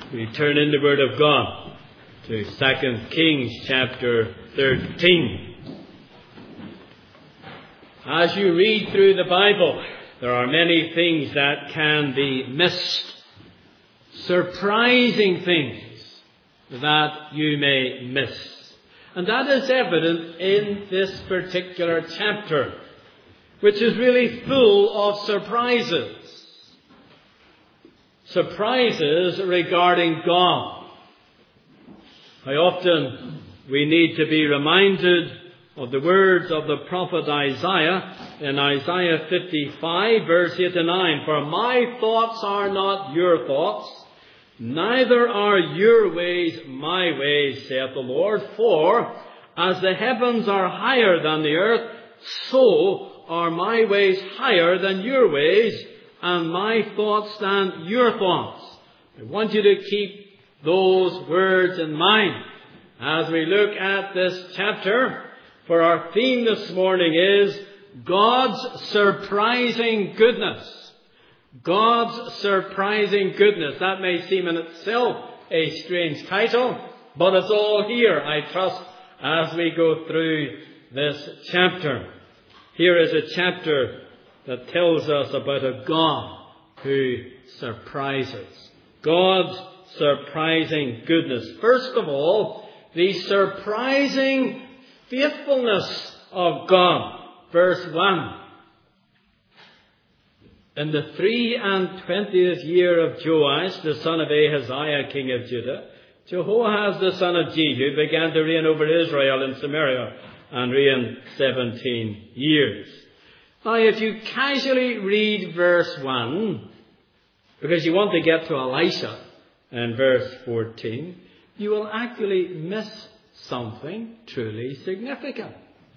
We turn in the Word of God to 2 Kings chapter 13. As you read through the Bible, there are many things that can be missed. Surprising things that you may miss. And that is evident in this particular chapter, which is really full of surprises. Surprises regarding God. How often we need to be reminded of the words of the prophet Isaiah in Isaiah 55 verse 8 and 9. For my thoughts are not your thoughts, neither are your ways my ways, saith the Lord. For as the heavens are higher than the earth, so are my ways higher than your ways, and my thoughts than your thoughts. I want you to keep those words in mind as we look at this chapter. For our theme this morning is God's surprising goodness. God's surprising goodness. That may seem in itself a strange title, but it's all here, I trust, as we go through this chapter. Here is a chapter that tells us about a God who surprises. God's surprising goodness. First of all, the surprising faithfulness of God. Verse 1. In the 23rd year of Joash, the son of Ahaziah, king of Judah, Jehoahaz, the son of Jehu, began to reign over Israel in Samaria and reigned 17 years. Now, if you casually read verse 1, because you want to get to Elisha in verse 14, you will actually miss something truly significant.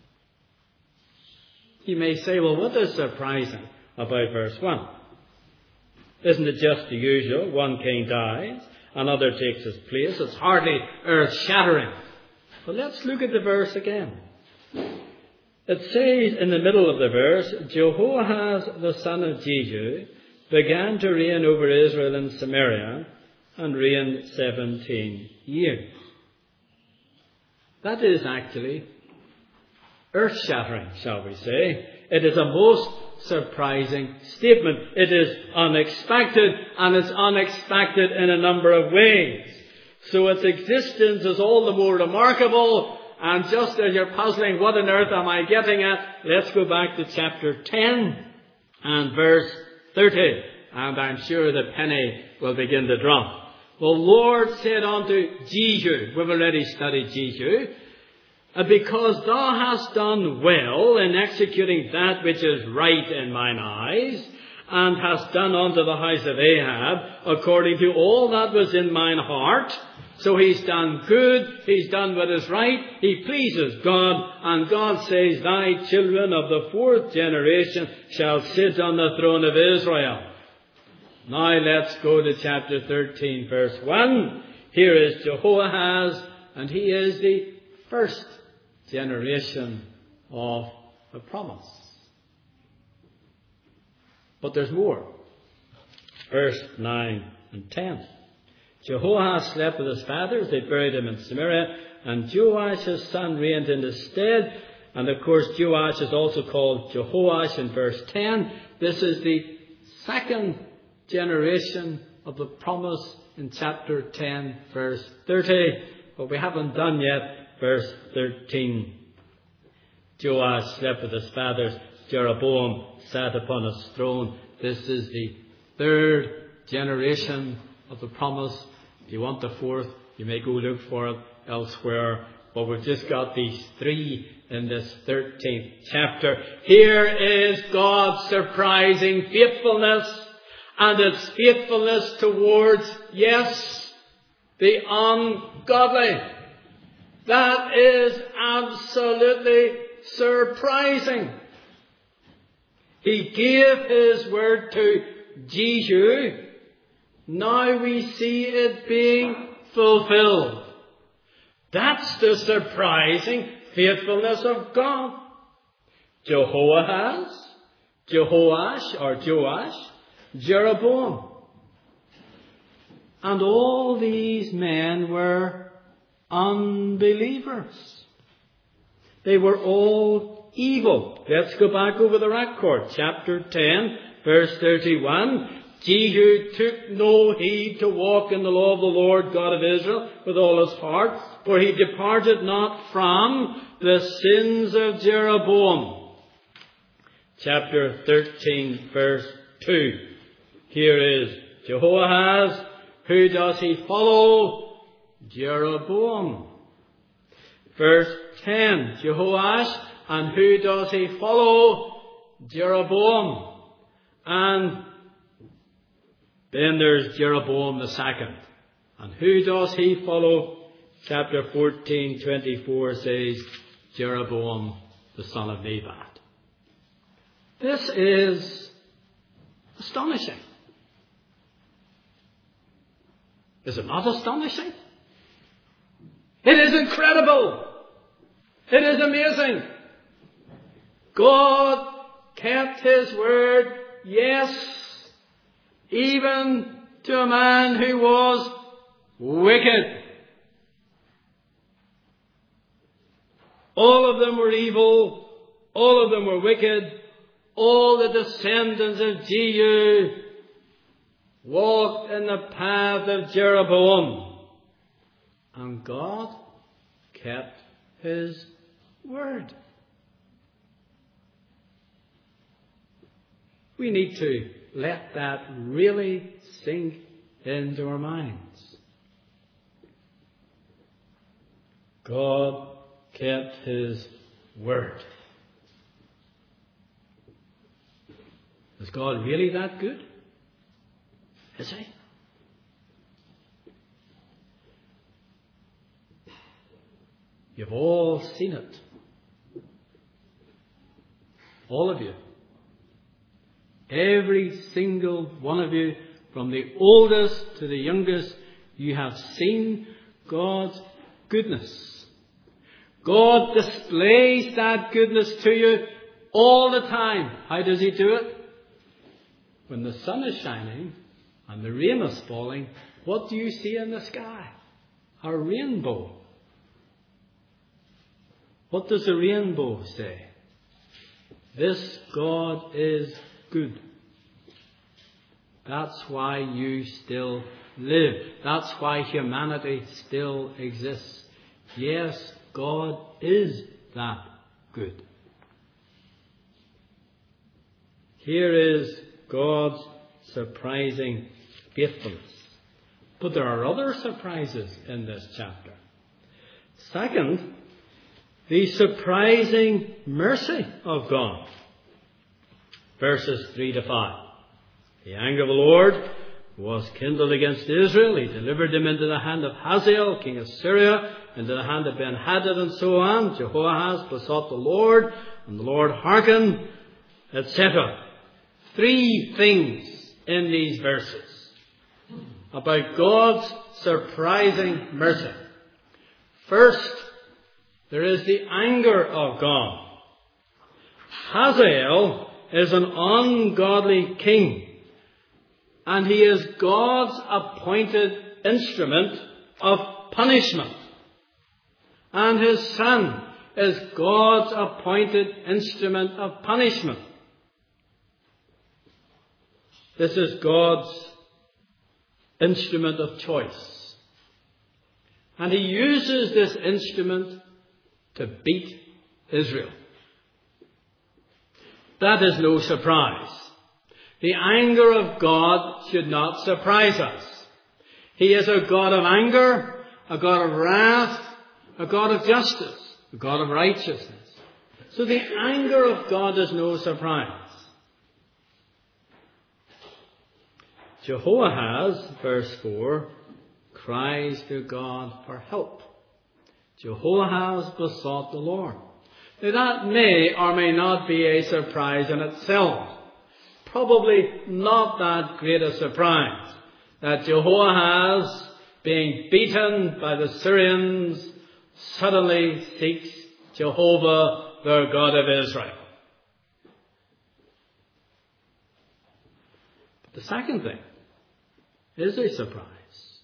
You may say, well, what is surprising about verse 1? Isn't it just the usual? One king dies, another takes his place. It's hardly earth-shattering. But let's look at the verse again. It says in the middle of the verse, Jehoahaz the son of Jehu began to reign over Israel and Samaria and reigned 17 years. That is actually earth-shattering, shall we say. It is a most surprising statement. It is unexpected, and it's unexpected in a number of ways. So its existence is all the more remarkable. And just as you're puzzling, what on earth am I getting at? Let's go back to chapter 10 and verse 30. And I'm sure the penny will begin to drop. The Lord said unto Jehu, we've already studied Jehu, because thou hast done well in executing that which is right in mine eyes, and hast done unto the house of Ahab according to all that was in mine heart. So he's done good, he's done what is right, he pleases God, and God says, thy children of the 4th generation shall sit on the throne of Israel. Now let's go to chapter 13, verse 1. Here is Jehoahaz, and he is the 1st generation of the promise. But there's more. Verse 9 and 10. Jehoahaz slept with his fathers. They buried him in Samaria. And Joash his son reigned in his stead. And of course Joash is also called Jehoash in verse 10. This is the 2nd generation of the promise in chapter 10 verse 30. But we haven't done yet verse 13. Joash slept with his fathers. Jeroboam sat upon his throne. This is the 3rd generation of the promise. If you want the 4th, you may go look for it elsewhere. But we've just got these 3 in this 13th chapter. Here is God's surprising faithfulness. And it's faithfulness towards, yes, the ungodly. That is absolutely surprising. He gave his word to Jehu. Now we see it being fulfilled. That's the surprising faithfulness of God. Jehoahaz, Jehoash, or Joash, Jeroboam. And all these men were unbelievers. They were all evil. Let's go back over the record. Chapter 10, verse 31. Jehu took no heed to walk in the law of the Lord God of Israel with all his heart, for he departed not from the sins of Jeroboam. Chapter 13, verse 2. Here is Jehoahaz. Who does he follow? Jeroboam. Verse 10. Jehoash. And who does he follow? Jeroboam. And then there's Jeroboam the second. And who does he follow? Chapter 14:24 says, Jeroboam the son of Nebat. This is astonishing. Is it not astonishing? It is incredible. It is amazing. God kept his word, yes, even to a man who was wicked. All of them were evil. All of them were wicked. All the descendants of Jehu walked in the path of Jeroboam. And God kept his word. We need to let that really sink into our minds. God kept his word. Is God really that good? Is he? You've all seen it. All of you. Every single one of you, from the oldest to the youngest, you have seen God's goodness. God displays that goodness to you all the time. How does he do it? When the sun is shining and the rain is falling, what do you see in the sky? A rainbow. What does the rainbow say? This God is good. That's why you still live. That's why humanity still exists. Yes, God is that good. Here is God's surprising faithfulness. But there are other surprises in this chapter. Second, the surprising mercy of God. Verses 3 to 5. The anger of the Lord was kindled against Israel. He delivered them into the hand of Hazael, king of Syria, into the hand of Ben-Hadad, and so on. Jehoahaz besought the Lord, and the Lord hearkened, etc. Three things in these verses about God's surprising mercy. First, there is the anger of God. Hazael is an ungodly king, and he is God's appointed instrument of punishment. And his son is God's appointed instrument of punishment. This is God's instrument of choice. And he uses this instrument to beat Israel. That is no surprise. The anger of God should not surprise us. He is a God of anger, a God of wrath, a God of justice, a God of righteousness. So the anger of God is no surprise. Jehoahaz, verse 4, cries to God for help. Jehoahaz besought the Lord. Now that may or may not be a surprise in itself. Probably not that great a surprise that Jehoahaz, being beaten by the Syrians, suddenly seeks Jehovah, the God of Israel. But the second thing is a surprise.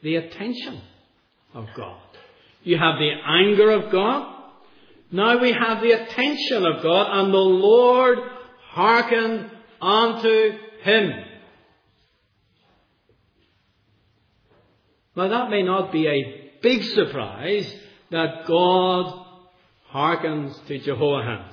the attention of God. You have the anger of God. Now we have the attention of God, and the Lord hearkened unto him. Now that may not be a big surprise that God hearkens to Jehoahaz.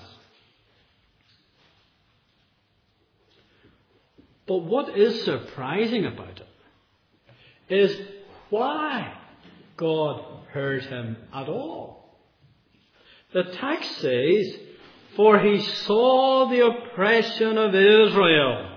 But what is surprising about it is why God heard him at all. The text says, "For he saw the oppression of Israel."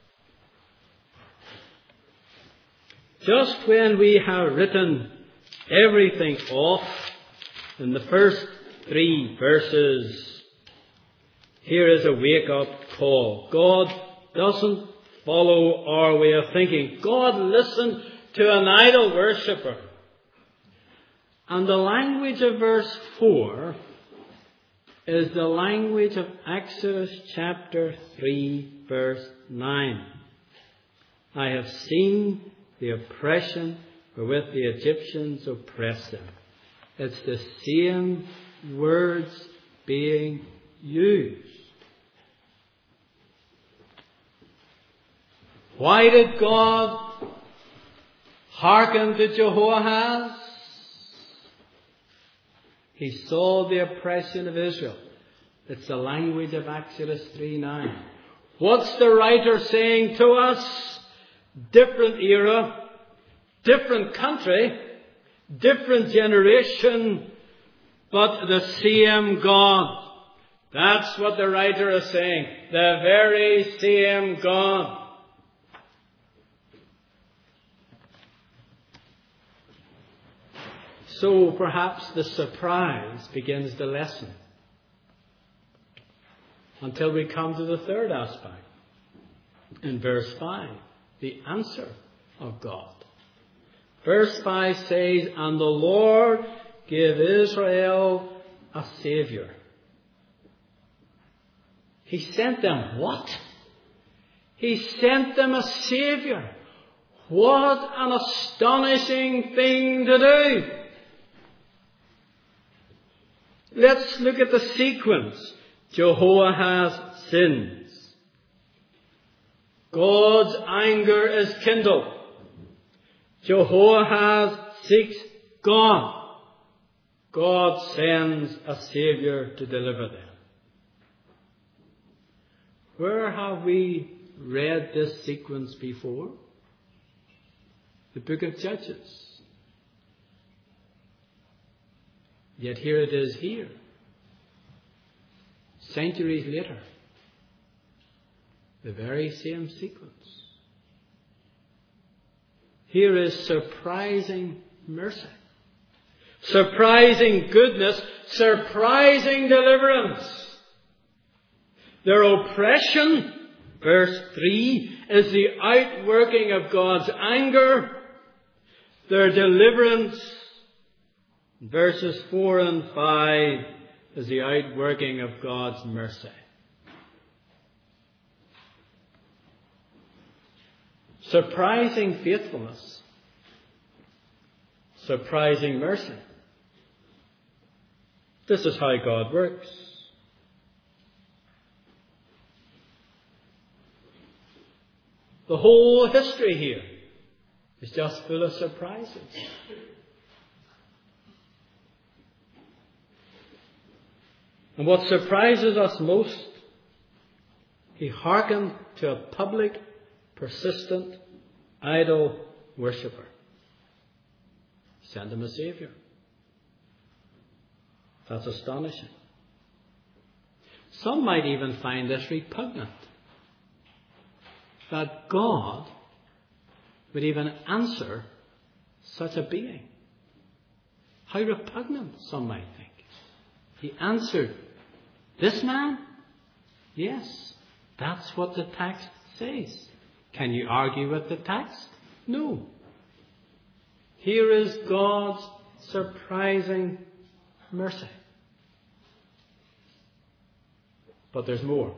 Just when we have written everything off in the first 3 verses, here is a wake-up call. God doesn't follow our way of thinking. God listened to an idol worshipper. And the language of verse 4 is the language of Exodus chapter 3, verse 9. "I have seen the oppression wherewith the Egyptians oppress them." It's the same words being used. Why did God hearken to Jehoahaz? He saw the oppression of Israel. It's the language of Exodus 3:9. What's the writer saying to us? Different era, different country, different generation, but the same God. That's what the writer is saying. The very same God. So perhaps the surprise begins to lessen until we come to the third aspect. In verse 5, the answer of God. Verse 5 says, "And the Lord gave Israel a Saviour." He sent them what? He sent them a Saviour. What an astonishing thing to do. Let's look at the sequence. Jehoahaz sins. God's anger is kindled. Jehoahaz seeks God. God sends a Saviour to deliver them. Where have we read this sequence before? The book of Judges. Yet here it is here, centuries later, the very same sequence. Here is surprising mercy, surprising goodness, surprising deliverance. Their oppression, verse 3, is the outworking of God's anger. Their deliverance, verses 4 and 5, is the outworking of God's mercy. Surprising faithfulness. Surprising mercy. This is how God works. The whole history here is just full of surprises. And what surprises us most, he hearkened to a public, persistent, idol worshipper. Send him a Saviour. That's astonishing. Some might even find this repugnant. That God would even answer such a being. How repugnant, some might think. He answered, this man? Yes, that's what the text says. Can you argue with the text? No. Here is God's surprising mercy. But there's more.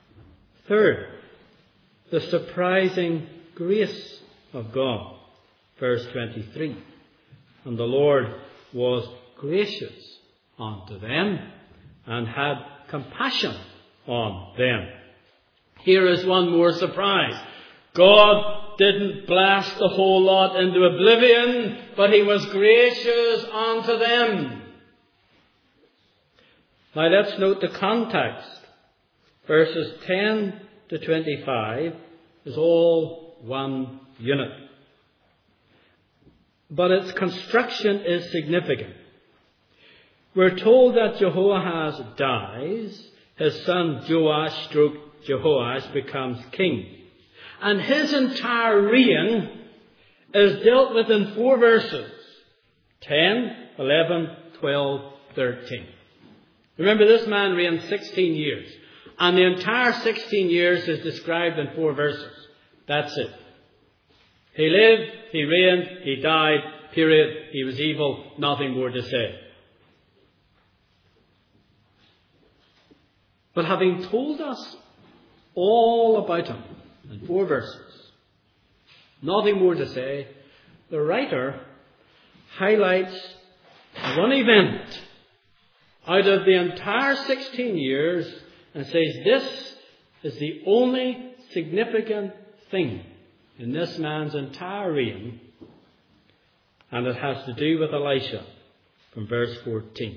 Third, the surprising grace of God. verse 23. And the Lord was gracious unto them and had compassion on them. Here is one more surprise. God didn't blast the whole lot into oblivion, but he was gracious unto them. Now let's note the context. Verses 10 to 25 is all one unit. But its construction is significant. We're told that Jehoahaz dies, his son Jehoash becomes king. And his entire reign is dealt with in 4 verses. 10, 11, 12, 13. Remember, this man reigned 16 years. And the entire 16 years is described in 4 verses. That's it. He lived, he reigned, he died, period. He was evil, nothing more to say. But having told us all about him in 4 verses, nothing more to say, the writer highlights one event out of the entire 16 years and says this is the only significant thing in this man's entire reign, and it has to do with Elisha from verse 14.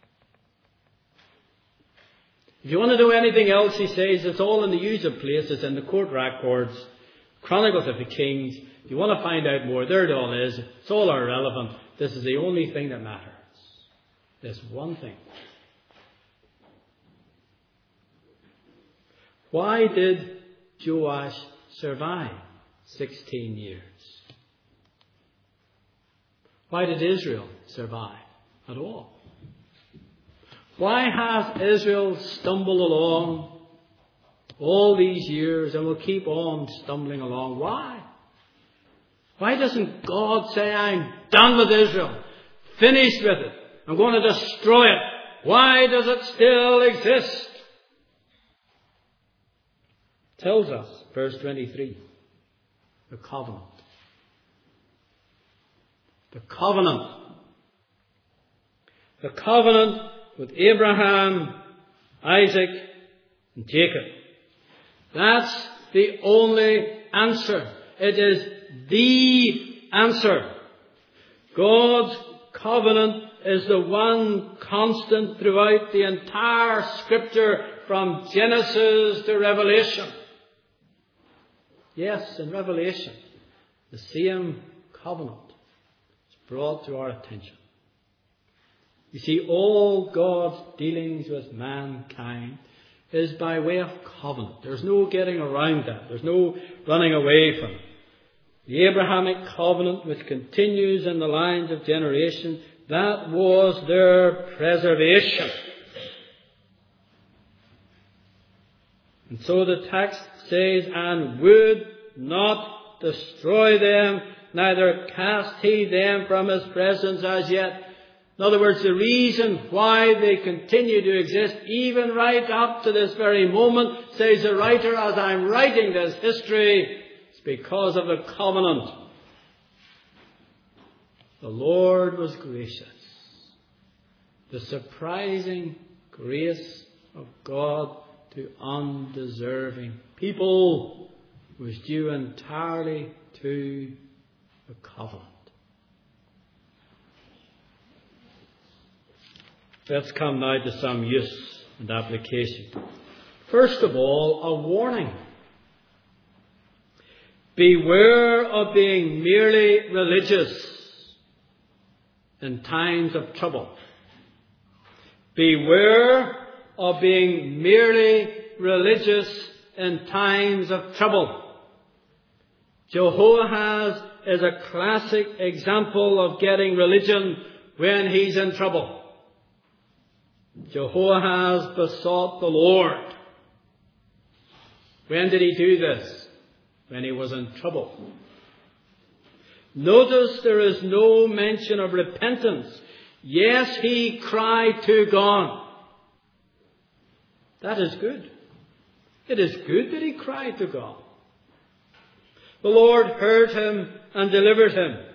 If you want to know anything else, he says, it's all in the usual places, in the court records, Chronicles of the Kings. If you want to find out more, there it all is. It's all irrelevant. This is the only thing that matters. This one thing. Why did Joash survive 16 years? Why did Israel survive at all? Why has Israel stumbled along all these years and will keep on stumbling along? Why? Why doesn't God say, I'm done with Israel, finished with it, I'm going to destroy it? Why does it still exist? Tells us, verse 23, the covenant. The covenant. The covenant with Abraham, Isaac, and Jacob. That's the only answer. It is the answer. God's covenant is the one constant throughout the entire Scripture from Genesis to Revelation. Yes, in Revelation, the same covenant is brought to our attention. You see, all God's dealings with mankind is by way of covenant. There's no getting around that. There's no running away from it. The Abrahamic covenant, which continues in the lines of generation, that was their preservation. And so the text says, and would not destroy them, neither cast he them from his presence as yet. In other words, the reason why they continue to exist, even right up to this very moment, says the writer, as I'm writing this history, it's because of the covenant. The Lord was gracious. The surprising grace of God to undeserving people was due entirely to the covenant. Let's come now to some use and application. First of all, a warning. Beware of being merely religious in times of trouble. Beware of being merely religious in times of trouble. Jehoahaz is a classic example of getting religion when he's in trouble. Jehoahaz besought the Lord. When did he do this? When he was in trouble. Notice there is no mention of repentance. Yes, he cried to God. That is good. It is good that he cried to God. The Lord heard him and delivered him.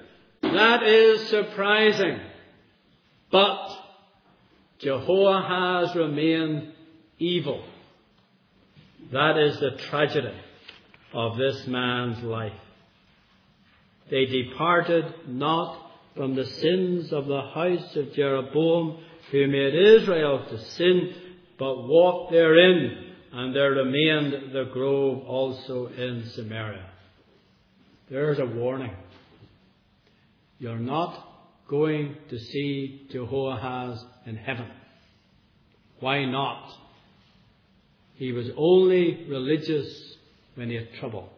That is surprising. But Jehoahaz remained evil. That is the tragedy of this man's life. They departed not from the sins of the house of Jeroboam, who made Israel to sin, but walked therein, and there remained the grove also in Samaria. There's a warning. You're not going to see Jehoahaz in heaven. Why not? He was only religious when he had trouble.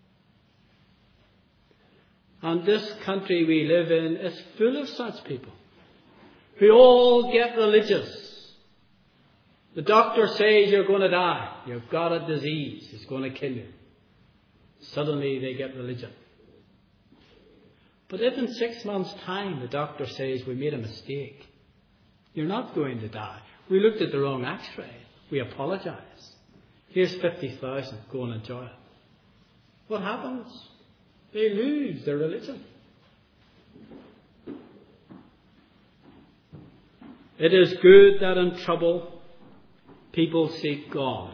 And this country we live in is full of such people who all get religious. The doctor says you're going to die. You've got a disease. It's going to kill you. Suddenly they get religion. But if in 6 months' time the doctor says we made a mistake, you're not going to die. We looked at the wrong x-ray. We apologize. Here's 50,000. Go and enjoy it. What happens? They lose their religion. It is good that in trouble people seek God.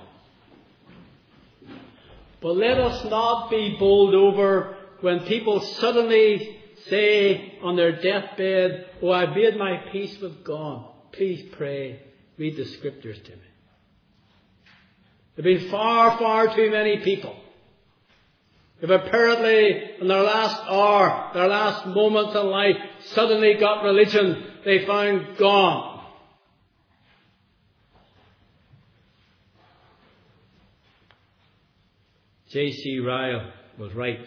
But let us not be bowled over when people suddenly say on their deathbed, "Oh, I've made my peace with God. Please pray. Read the scriptures to me." There have been far, far too many people who have apparently in their last hour, their last moments in life, suddenly got religion they found gone. J.C. Ryle was right,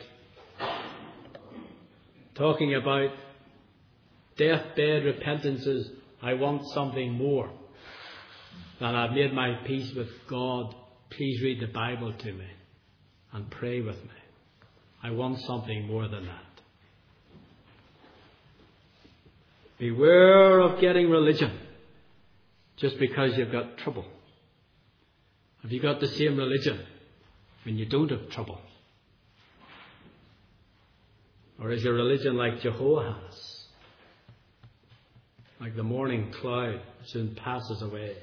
talking about deathbed repentances. I want something more than I've made my peace with God. Please read the Bible to me and pray with me. I want something more than that. Beware of getting religion just because you've got trouble. Have you got the same religion when you don't have trouble? Or is your religion like Jehoahaz? Like the morning cloud soon passes away.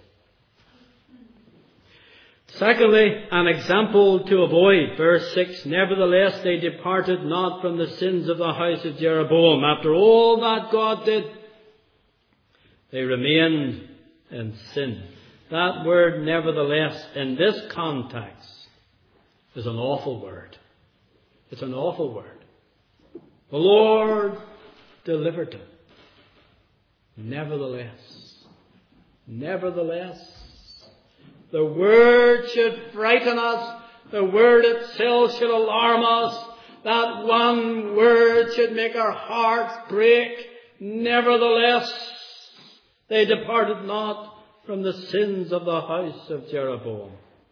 Secondly, an example to avoid. Verse 6, nevertheless they departed not from the sins of the house of Jeroboam. After all that God did, they remained in sin. That word nevertheless in this context is an awful word. It's an awful word. The Lord delivered them. Nevertheless. Nevertheless. The word should frighten us. The word itself should alarm us. That one word should make our hearts break. Nevertheless, they departed not from the sins of the house of Jeroboam.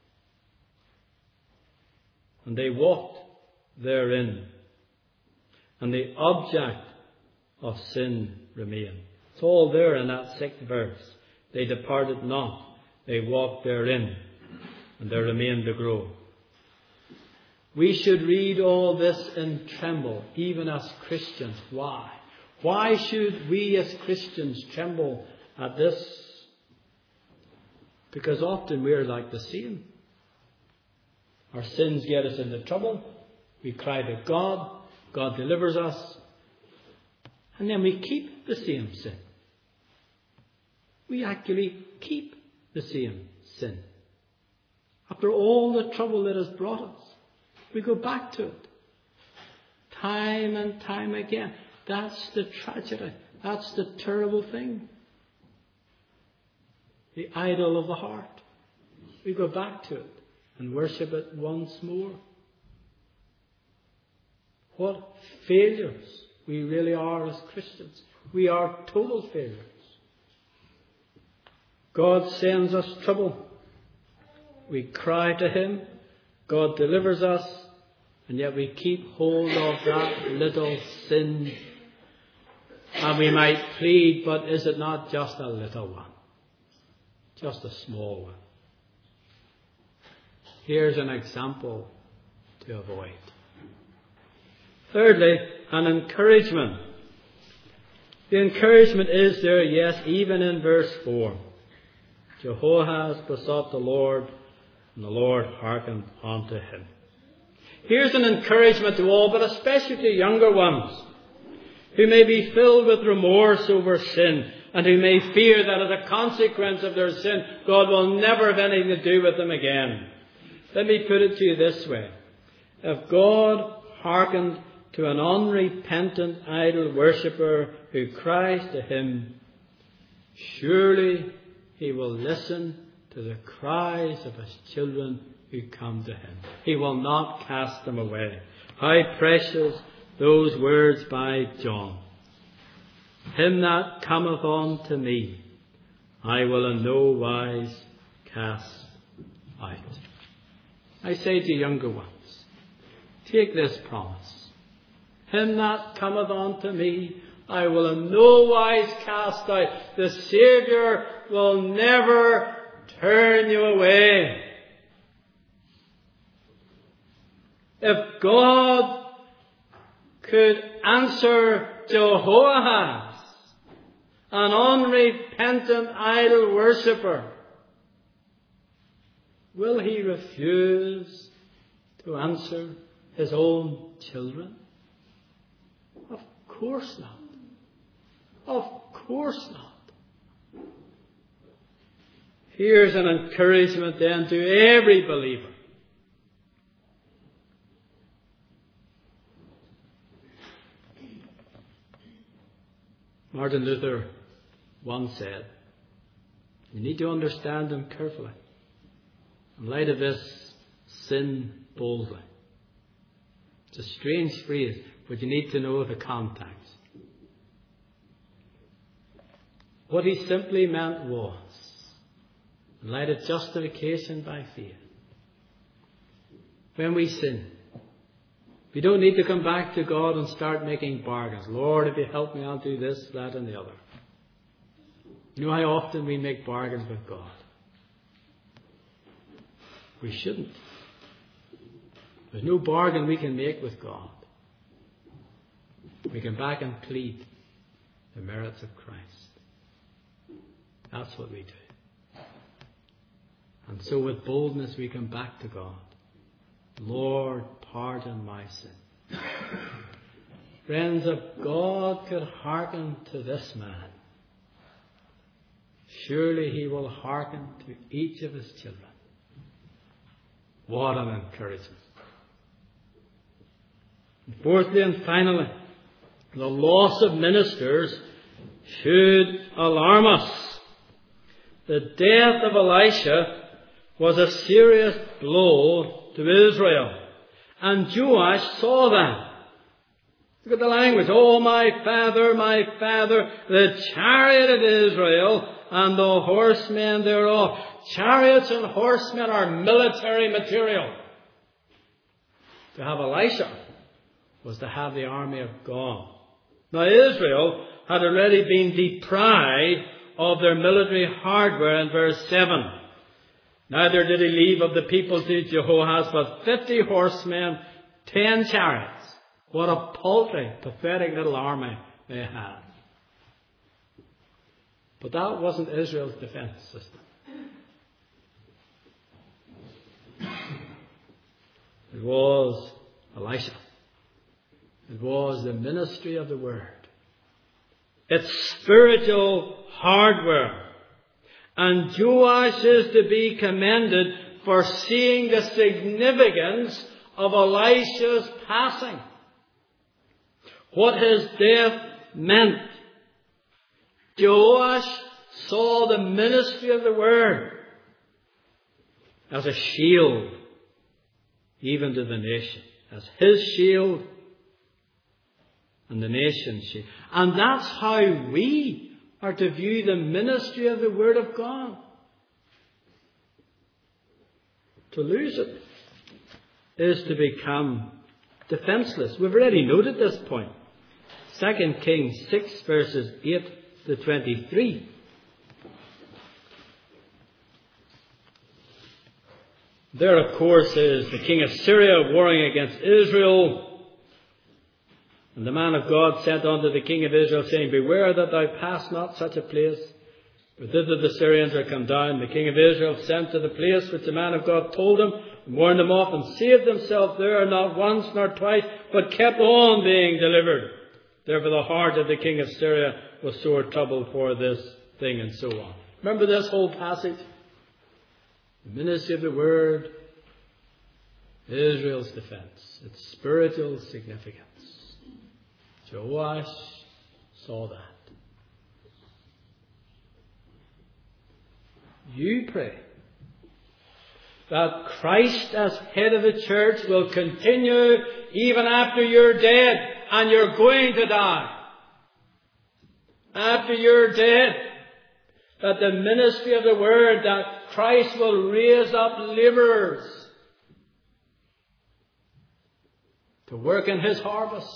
And they walked therein. And the object of sin remained. It's all there in that 6th verse. They departed not. They walked therein, and there remained the grove. We should read all this and tremble, even as Christians. Why? Why should we as Christians tremble at this? Because often we're like the same. Our sins get us into trouble. We cry to God. God delivers us. And then we keep the same sin. We actually keep the same sin. After all the trouble that has brought us, we go back to it. Time and time again. That's the tragedy. That's the terrible thing. The idol of the heart. We go back to it and worship it once more. What failures we really are as Christians. We are total failures. God sends us trouble. We cry to Him. God delivers us. And yet we keep hold of that little sin. And we might plead, but is it not just a little one? Just a small one. Here's an example to avoid. Thirdly, an encouragement The encouragement is there, yes, even in verse 4. Jehoahaz besought the Lord, and the Lord hearkened unto him. Here's an encouragement to all, but especially to younger ones, who may be filled with remorse over sin, and who may fear that as a consequence of their sin, God will never have anything to do with them again. Let me put it to you this way. If God hearkened to an unrepentant idol worshipper who cries to him, surely he will listen to the cries of his children who come to him. He will not cast them away. How precious those words by John. Him that cometh unto me, I will in no wise cast out. I say to younger ones, take this promise. Him that cometh unto me, I will in no wise cast out. The Saviour will never turn you away. If God could answer Jehoahaz, an unrepentant idol worshipper, will he refuse to answer his own children? Of course not. Of course not. Here's an encouragement then to every believer. Martin Luther once said, you need to understand him carefully. In light of this, sin boldly. It's a strange phrase, but you need to know the context. What he simply meant was, in light of justification by faith, when we sin, we don't need to come back to God and start making bargains. Lord, if you help me, I'll do this, that, and the other. You know how often we make bargains with God? We shouldn't. There's no bargain we can make with God. We come back and plead the merits of Christ. That's what we do. And so with boldness we come back to God. Lord, pardon my sin. Friends, if God could hearken to this man, surely he will hearken to each of his children. What an encouragement. And fourthly and finally, the loss of ministers should alarm us. The death of Elisha was a serious blow to Israel. And Joash saw that. Look at the language. Oh, my father, the chariot of Israel and the horsemen thereof. Chariots and horsemen are military material. To have Elisha was to have the army of God. Now Israel had already been deprived of their military hardware in verse 7. Neither did he leave of the people to Jehoahaz but 50 horsemen, 10 chariots. What a paltry, pathetic little army they had. But that wasn't Israel's defense system. It was Elisha. It was the ministry of the Word. It's spiritual hardware. And Joash is to be commended for seeing the significance of Elisha's passing. What his death meant. Joash saw the ministry of the Word as a shield, even to the nation. As his shield and the nation's shield. And that's how we are to view the ministry of the Word of God. To lose it is to become defenseless. We've already noted this point. 2 Kings 6 verses 8 to 23. There, of course, is the king of Syria warring against Israel. And the man of God sent unto the king of Israel, saying, Beware that thou pass not such a place, for thither the Syrians are come down. The king of Israel sent to the place which the man of God told him, and warned them off, and saved himself there, not once nor twice, but kept on being delivered. Therefore the heart of the king of Syria was sore troubled for this thing, and so on. Remember this whole passage? The ministry of the word, Israel's defense, its spiritual significance. Joash saw that. You pray that Christ as head of the church will continue even after you're dead and you're going to die. After you're dead, that the ministry of the word, that Christ will raise up laborers to work in his harvest.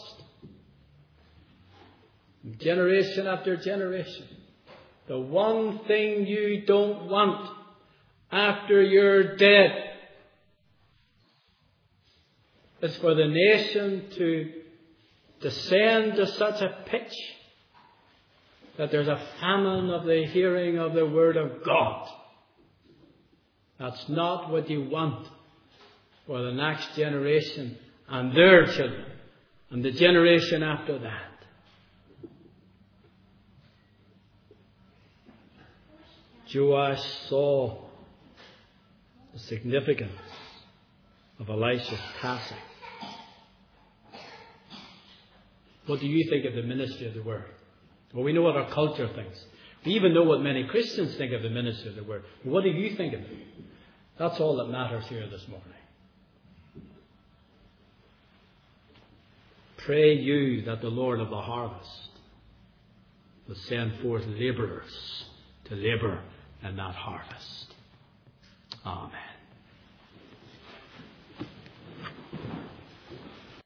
Generation after generation. The one thing you don't want after you're dead is for the nation to descend to such a pitch that there's a famine of the hearing of the word of God. That's not what you want for the next generation and their children and the generation after that. Joash saw the significance of Elisha's passing. What do you think of the ministry of the word? Well, we know what our culture thinks. We even know what many Christians think of the ministry of the word. What do you think of it? That's all that matters here this morning. Pray you that the Lord of the harvest will send forth laborers to labor in that harvest. Amen.